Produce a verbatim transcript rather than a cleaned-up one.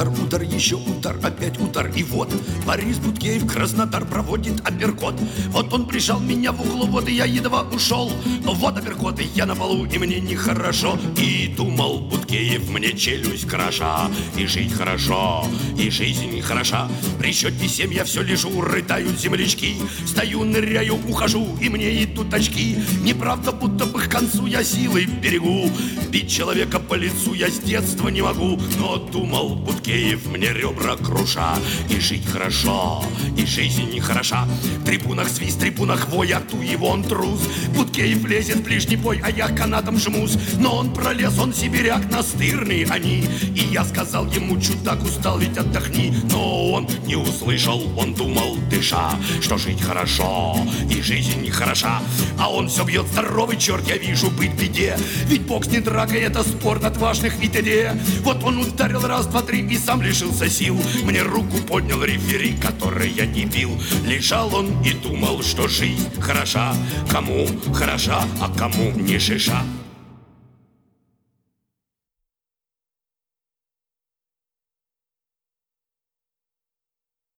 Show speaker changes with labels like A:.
A: удар, удар, еще удар, опять удар. И вот Борис Буткеев Краснодар проводит апперкот. Вот он прижал меня в углу, вот и я едва ушел. Но вот апперкот, и я на полу, и мне нехорошо. И думал Буткеев, мне челюсть кроша. И жить хорошо, и жизнь хороша. При счете семь я все лежу, рыдают землячки. Стою, ныряю, ухожу, и мне идут очки. Неправда, будто бы к концу я силой берегу. Бить человека по лицу я с детства не могу. Но думал Буткеев, мне ребра круша. И жить хорошо, и жизнь не хороша. В трибунах свист, в трибунах вой, а ту его он трус. Буткеев лезет в ближний бой, а я канатом жмусь. Но он пролез, он сибиряк, настырный они. И я сказал ему, чудак, устал, ведь отдохни. Но он не услышал, он думал, дыша, что жить хорошо, и жизнь не хороша. А он все бьет, здоровый черт, я вижу, быть в беде. Ведь бокс не драка, это спорт отважных и т.д. Вот он ударил раз, два, три и сам лишился сил. Мне руку поднял рефери, который я не бил. Лежал он и думал, что жизнь хороша. Кому хороша, а кому не шиша.